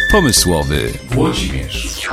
Pomysłowy Włodzimierz.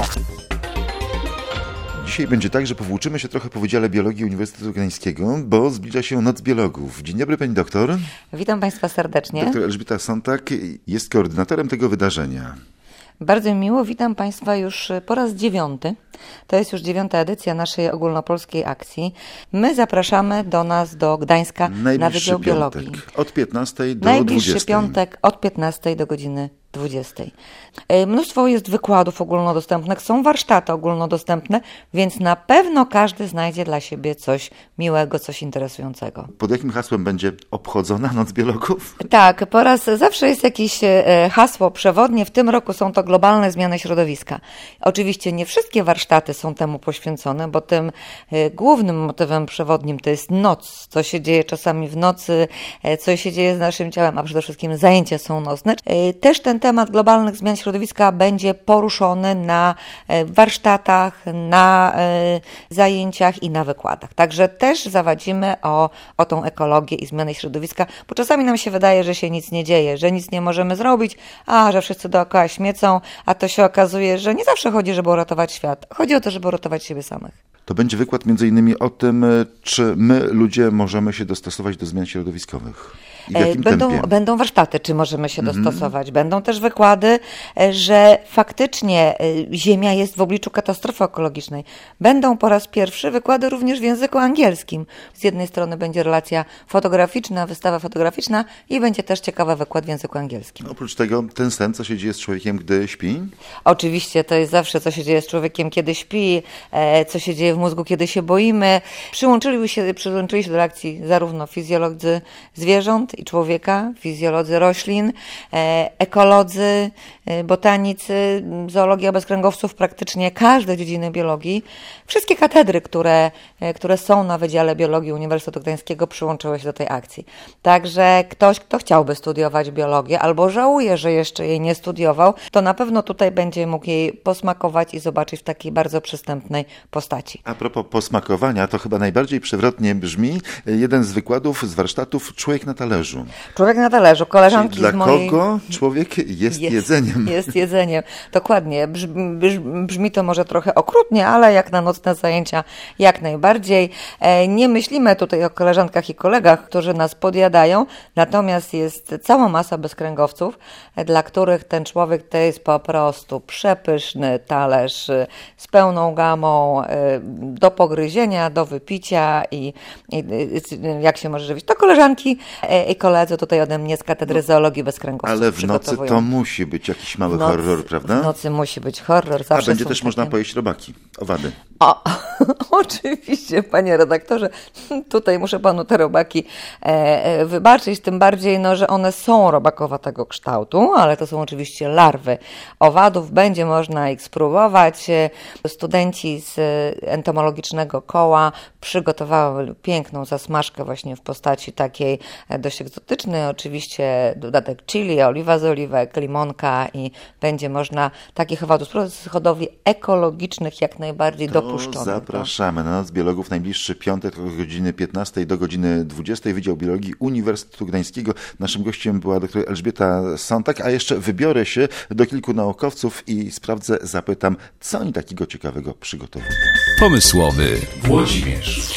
Dzisiaj będzie tak, że powłóczymy się trochę po Wydziale Biologii Uniwersytetu Gdańskiego, bo zbliża się Noc Biologów. Dzień dobry, pani doktor. Witam państwa serdecznie. Doktor Elżbieta Sontak jest koordynatorem tego wydarzenia. Bardzo miło, witam państwa już po raz 9. To jest już 9. edycja naszej ogólnopolskiej akcji. My zapraszamy do nas, do Gdańska, na Wydział Biologii. Od 15 do Najbliższy 20. piątek od 15 do godziny 20. Mnóstwo jest wykładów ogólnodostępnych, są warsztaty ogólnodostępne, więc na pewno każdy znajdzie dla siebie coś miłego, coś interesującego. Pod jakim hasłem będzie obchodzona Noc Biologów? Tak, zawsze jest jakieś hasło przewodnie. W tym roku są to globalne zmiany środowiska. Oczywiście nie wszystkie warsztaty są temu poświęcone, bo tym głównym motywem przewodnim to jest noc. Co się dzieje czasami w nocy, co się dzieje z naszym ciałem, a przede wszystkim zajęcia są nocne. Też ten temat globalnych zmian środowiska będzie poruszony na warsztatach, na zajęciach i na wykładach. Także też zawadzimy o tą ekologię i zmiany środowiska, bo czasami nam się wydaje, że się nic nie dzieje, że nic nie możemy zrobić, że wszyscy dookoła śmiecą, a to się okazuje, że nie zawsze chodzi, żeby uratować świat. Chodzi o to, żeby uratować siebie samych. To będzie wykład między innymi o tym, czy my, ludzie, możemy się dostosować do zmian środowiskowych. I w jakim tempie? Będą warsztaty, czy możemy się dostosować. Będą też wykłady, że faktycznie Ziemia jest w obliczu katastrofy ekologicznej. Będą po raz pierwszy wykłady również w języku angielskim. Z jednej strony będzie relacja fotograficzna, wystawa fotograficzna i będzie też ciekawy wykład w języku angielskim. Oprócz tego ten sen, co się dzieje z człowiekiem, gdy śpi? Oczywiście, to jest zawsze, co się dzieje z człowiekiem, kiedy śpi, co się dzieje w mózgu, kiedy się boimy. Przyłączyli się do akcji zarówno fizjolodzy zwierząt i człowieka, fizjolodzy roślin, ekolodzy, botanicy, zoologia bezkręgowców, praktycznie każde dziedziny biologii. Wszystkie katedry, które są na Wydziale Biologii Uniwersytetu Gdańskiego, przyłączyły się do tej akcji. Także ktoś, kto chciałby studiować biologię albo żałuje, że jeszcze jej nie studiował, to na pewno tutaj będzie mógł jej posmakować i zobaczyć w takiej bardzo przystępnej postaci. A propos posmakowania, to chyba najbardziej przewrotnie brzmi jeden z wykładów, z warsztatów Człowiek na talerzu. Człowiek na talerzu, koleżanki Czyli z mojej... dla kogo człowiek jest jedzeniem? Jest jedzeniem, dokładnie. Brzmi to może trochę okrutnie, ale jak na nocne zajęcia jak najbardziej. Nie myślimy tutaj o koleżankach i kolegach, którzy nas podjadają, natomiast jest cała masa bezkręgowców, dla których ten człowiek to jest po prostu przepyszny talerz z pełną gamą do pogryzienia, do wypicia i jak się może żywić. To koleżanki i koledzy tutaj ode mnie z Katedry Zoologii Bezkręgowców. Ale w nocy to musi być jakiś mały horror, prawda? W nocy musi być horror. Zawsze a będzie też można pojeść robaki, owady. Oczywiście, panie redaktorze, tutaj muszę panu te robaki wybaczyć, tym bardziej, że one są robakowatego kształtu, ale to są oczywiście larwy owadów. Będzie można ich spróbować. Studenci z entomologicznego koła przygotowali piękną zasmażkę właśnie w postaci takiej dość egzotycznej. Oczywiście dodatek chili, oliwa z oliwek, limonka i będzie można takich owadów spróbować z hodowli ekologicznych jak najbardziej dopuszczonych. Zapraszamy na Noc Biologów najbliższy piątek od godziny 15 do godziny 20. Wydział Biologii Uniwersytetu Gdańskiego. Naszym gościem była dr Elżbieta Sontak, a jeszcze wybiorę się do kilku naukowców i sprawdzę, zapytam, co oni takiego ciekawego przygotowali. Pomysłowy Włodzimierz.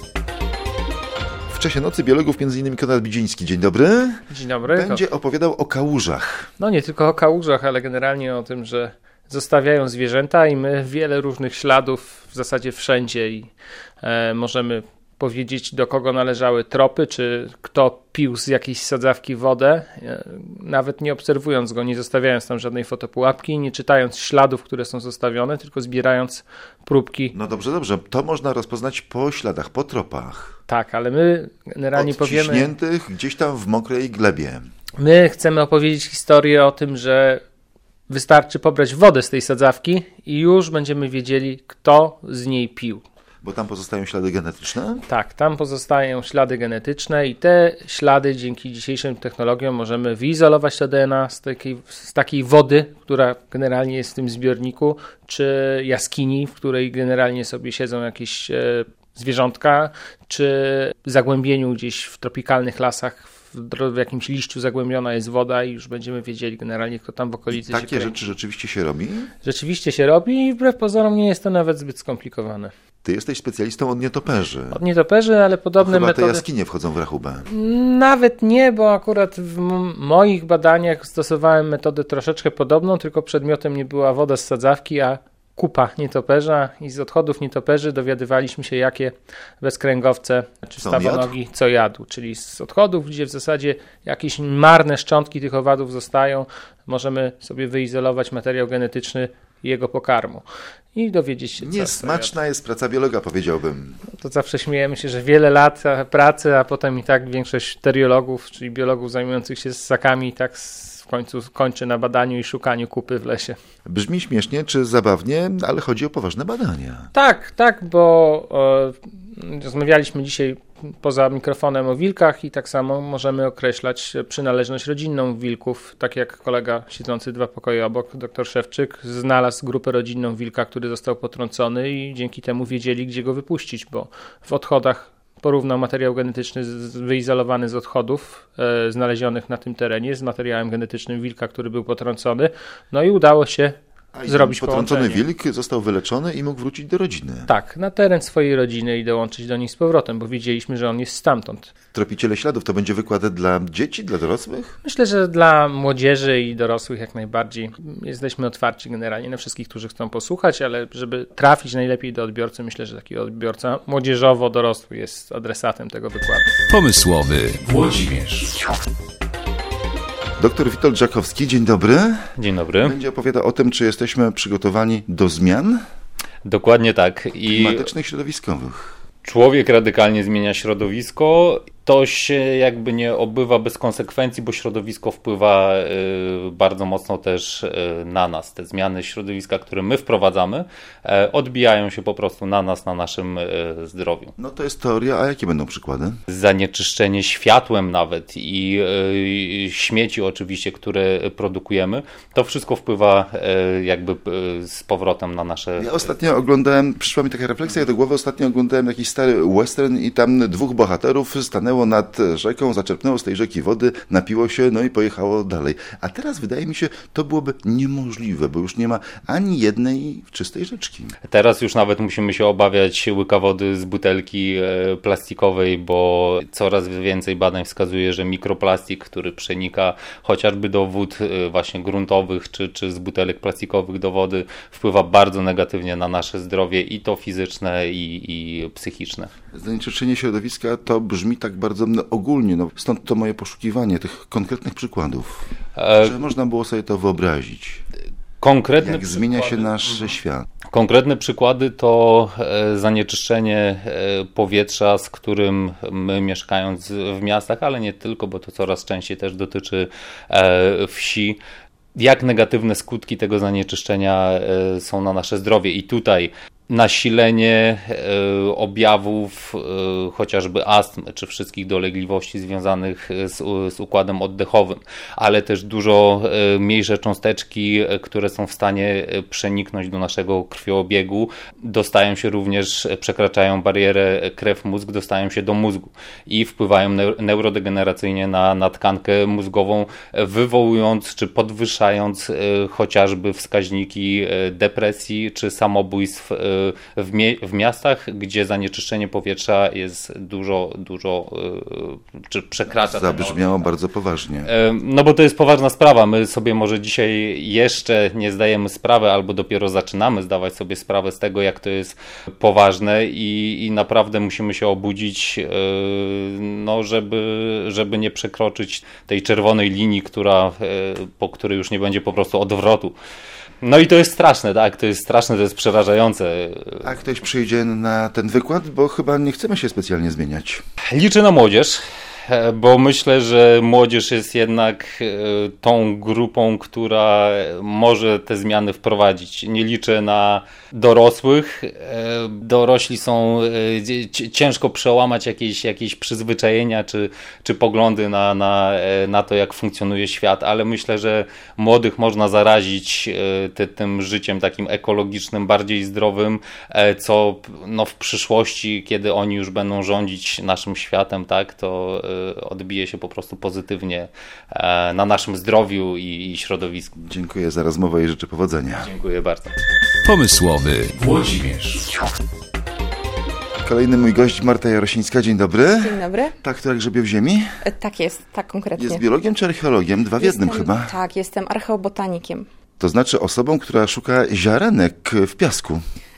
W czasie Nocy Biologów m.in. Konrad Bidziński. Dzień dobry. Dzień dobry. Będzie opowiadał o kałużach. No nie tylko o kałużach, ale generalnie o tym, że zostawiają zwierzęta i my wiele różnych śladów w zasadzie wszędzie i możemy powiedzieć, do kogo należały tropy, czy kto pił z jakiejś sadzawki wodę, nawet nie obserwując go, nie zostawiając tam żadnej fotopułapki, nie czytając śladów, które są zostawione, tylko zbierając próbki. No dobrze. To można rozpoznać po śladach, po tropach. Tak, ale my generalnie powiemy... Odciśniętych gdzieś tam w mokrej glebie. My chcemy opowiedzieć historię o tym, że wystarczy pobrać wodę z tej sadzawki i już będziemy wiedzieli, kto z niej pił. Bo tam pozostają ślady genetyczne? Tak, tam pozostają ślady genetyczne i te ślady dzięki dzisiejszym technologiom możemy wyizolować to DNA z takiej wody, która generalnie jest w tym zbiorniku, czy jaskini, w której generalnie sobie siedzą jakieś zwierzątka, czy zagłębieniu gdzieś w tropikalnych lasach w jakimś liściu zagłębiona jest woda i już będziemy wiedzieli generalnie, kto tam w okolicy się kręci. Takie rzeczy rzeczywiście się robi? Rzeczywiście się robi i wbrew pozorom nie jest to nawet zbyt skomplikowane. Ty jesteś specjalistą od nietoperzy. Od nietoperzy, ale podobne Chyba metody... te jaskinie wchodzą w rachubę. Nawet nie, bo akurat w moich badaniach stosowałem metodę troszeczkę podobną, tylko przedmiotem nie była woda z sadzawki, a kupa nietoperza i z odchodów nietoperzy dowiadywaliśmy się, jakie bezkręgowce czy stawonogi co jadł, czyli z odchodów, gdzie w zasadzie jakieś marne szczątki tych owadów zostają, możemy sobie wyizolować materiał genetyczny jego pokarmu i dowiedzieć się, co niesmaczna jest praca biologa, powiedziałbym. To zawsze śmiejemy się, że wiele lat pracy, a potem i tak większość teriologów, czyli biologów zajmujących się ssakami i tak w końcu kończy na badaniu i szukaniu kupy w lesie. Brzmi śmiesznie czy zabawnie, ale chodzi o poważne badania. Tak, bo rozmawialiśmy dzisiaj poza mikrofonem o wilkach i tak samo możemy określać przynależność rodzinną wilków, tak jak kolega siedzący 2 pokoje obok, dr Szewczyk, znalazł grupę rodzinną wilka, który został potrącony i dzięki temu wiedzieli, gdzie go wypuścić, bo w odchodach porównał materiał genetyczny wyizolowany z odchodów znalezionych na tym terenie z materiałem genetycznym wilka, który był potrącony, no i udało się zrobić potrącony połączenie. wilk został wyleczony i mógł wrócić do rodziny. Tak, na teren swojej rodziny i dołączyć do nich z powrotem, bo wiedzieliśmy, że on jest stamtąd. Tropiciele śladów to będzie wykład dla dzieci, dla dorosłych? Myślę, że dla młodzieży i dorosłych jak najbardziej. Jesteśmy otwarci generalnie na wszystkich, którzy chcą posłuchać, ale żeby trafić najlepiej do odbiorcy, myślę, że taki odbiorca młodzieżowo-dorosły jest adresatem tego wykładu. Pomysłowy Włodzimierz. Doktor Witold Żakowski, dzień dobry. Dzień dobry. Będzie opowiadał o tym, czy jesteśmy przygotowani do zmian Dokładnie tak. klimatycznych, środowiskowych. Człowiek radykalnie zmienia środowisko. To się jakby nie obywa bez konsekwencji, bo środowisko wpływa bardzo mocno też na nas. Te zmiany środowiska, które my wprowadzamy, odbijają się po prostu na nas, na naszym zdrowiu. No to jest teoria, a jakie będą przykłady? Zanieczyszczenie światłem nawet i śmieci oczywiście, które produkujemy, to wszystko wpływa jakby z powrotem na nasze... Ja ostatnio oglądałem, przyszła mi taka refleksja do głowy, ostatnio oglądałem jakiś stary western i tam 2 bohaterów stanęło nad rzeką, zaczerpnęło z tej rzeki wody, napiło się, no i pojechało dalej. A teraz wydaje mi się, to byłoby niemożliwe, bo już nie ma ani jednej czystej rzeczki. Teraz już nawet musimy się obawiać łyka wody z butelki plastikowej, bo coraz więcej badań wskazuje, że mikroplastik, który przenika chociażby do wód właśnie gruntowych, czy z butelek plastikowych do wody, wpływa bardzo negatywnie na nasze zdrowie i to fizyczne i psychiczne. Zanieczyszczenie środowiska to brzmi tak bardzo ogólnie, no, stąd to moje poszukiwanie tych konkretnych przykładów, że można było sobie to wyobrazić. Jak zmienia się nasz świat. Konkretne przykłady to zanieczyszczenie powietrza, z którym my mieszkając w miastach, ale nie tylko, bo to coraz częściej też dotyczy wsi, jak negatywne skutki tego zanieczyszczenia są na nasze zdrowie. I tutaj nasilenie objawów chociażby astmy, czy wszystkich dolegliwości związanych z układem oddechowym, ale też dużo mniejsze cząsteczki, które są w stanie przeniknąć do naszego krwiobiegu, dostają się również, przekraczają barierę krew-mózg, dostają się do mózgu i wpływają neurodegeneracyjnie na tkankę mózgową, wywołując czy podwyższając chociażby wskaźniki depresji czy samobójstw w miastach, gdzie zanieczyszczenie powietrza jest dużo, czy przekracza. Zabrzmiało bardzo poważnie. No bo to jest poważna sprawa. My sobie może dzisiaj jeszcze nie zdajemy sprawy, albo dopiero zaczynamy zdawać sobie sprawę z tego, jak to jest poważne i naprawdę musimy się obudzić, no żeby nie przekroczyć tej czerwonej linii, po której już nie będzie po prostu odwrotu. No i to jest straszne, tak? To jest straszne, to jest przerażające. A ktoś przyjdzie na ten wykład, bo chyba nie chcemy się specjalnie zmieniać. Liczę na młodzież, bo myślę, że młodzież jest jednak tą grupą, która może te zmiany wprowadzić. Nie liczę na dorosłych. Dorośli są ciężko przełamać jakieś przyzwyczajenia czy poglądy na to, jak funkcjonuje świat, ale myślę, że młodych można zarazić tym życiem takim ekologicznym, bardziej zdrowym, co no, w przyszłości, kiedy oni już będą rządzić naszym światem, tak, to odbije się po prostu pozytywnie na naszym zdrowiu i środowisku. Dziękuję za rozmowę i życzę powodzenia. Dziękuję bardzo. Pomysłowy Włodzimierz. Kolejny mój gość, Marta Jarosińska. Dzień dobry. Dzień dobry. Tak, która grzebie w ziemi? Tak jest, tak konkretnie. Jest biologiem czy archeologiem? Dwa w jednym chyba. Tak, jestem archeobotanikiem. To znaczy osobą, która szuka ziarenek w piasku.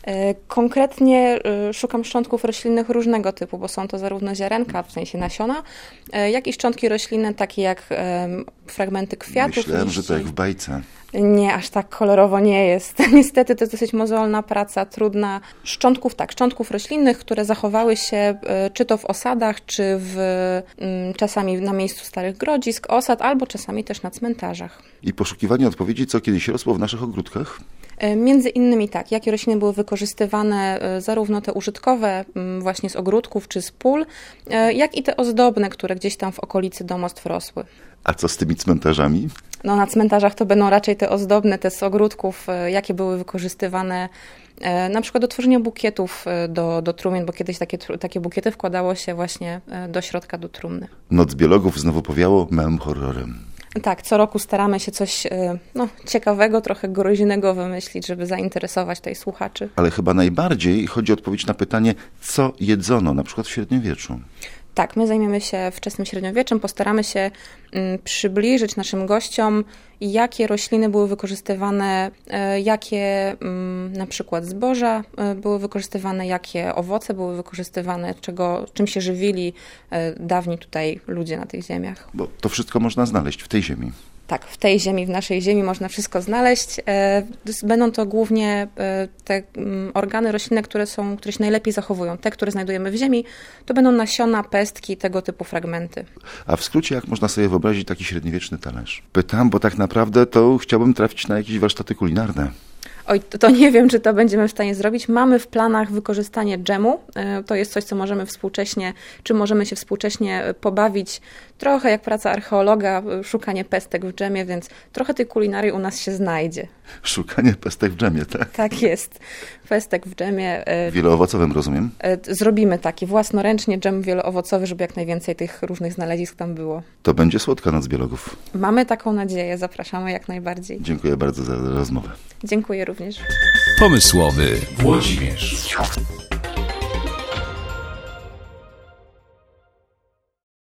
Konkretnie szukam szczątków roślinnych różnego typu, bo są to zarówno ziarenka, w sensie nasiona, jak i szczątki roślinne, takie jak fragmenty kwiatów. Myślałem, że to jak w bajce. Nie, aż tak kolorowo nie jest. Niestety to jest dosyć mozolna praca, trudna. Szczątków roślinnych, które zachowały się czy to w osadach, czy czasami na miejscu starych grodzisk, osad, albo czasami też na cmentarzach. I poszukiwanie odpowiedzi, co kiedyś rosło w naszych ogródkach? Między innymi tak, jakie rośliny były wykorzystywane, zarówno te użytkowe właśnie z ogródków czy z pól, jak i te ozdobne, które gdzieś tam w okolicy domostw rosły. A co z tymi cmentarzami? No, na cmentarzach to będą raczej te ozdobne, te z ogródków, jakie były wykorzystywane na przykład do tworzenia bukietów do trumien, bo kiedyś takie bukiety wkładało się właśnie do środka, do trumny. Noc biologów znowu powiało małym horrorem. Tak, co roku staramy się coś ciekawego, trochę groźnego wymyślić, żeby zainteresować tutaj słuchaczy. Ale chyba najbardziej chodzi o odpowiedź na pytanie, co jedzono, na przykład w średniowieczu. Tak, my zajmiemy się wczesnym średniowieczem, postaramy się przybliżyć naszym gościom, jakie rośliny były wykorzystywane, jakie na przykład zboża były wykorzystywane, jakie owoce były wykorzystywane, czym się żywili dawni tutaj ludzie na tych ziemiach. Bo to wszystko można znaleźć w tej ziemi. Tak, w tej ziemi, w naszej ziemi można wszystko znaleźć. Będą to głównie te organy roślinne, które się najlepiej zachowują. Te, które znajdujemy w ziemi, to będą nasiona, pestki, tego typu fragmenty. A w skrócie, jak można sobie wyobrazić taki średniowieczny talerz? Pytam, bo tak naprawdę to chciałbym trafić na jakieś warsztaty kulinarne. Oj, to nie wiem, czy to będziemy w stanie zrobić. Mamy w planach wykorzystanie dżemu. To jest coś, co możemy się współcześnie pobawić. Trochę jak praca archeologa, szukanie pestek w dżemie, więc trochę tej kulinarii u nas się znajdzie. Szukanie pestek w dżemie, tak? Tak jest. Pestek w dżemie. Wieloowocowym, rozumiem? Zrobimy taki własnoręcznie dżem wieloowocowy, żeby jak najwięcej tych różnych znalezisk tam było. To będzie słodka noc biologów. Mamy taką nadzieję, zapraszamy jak najbardziej. Dziękuję bardzo za rozmowę. Dziękuję również. Pomysłowy Włodzimierz.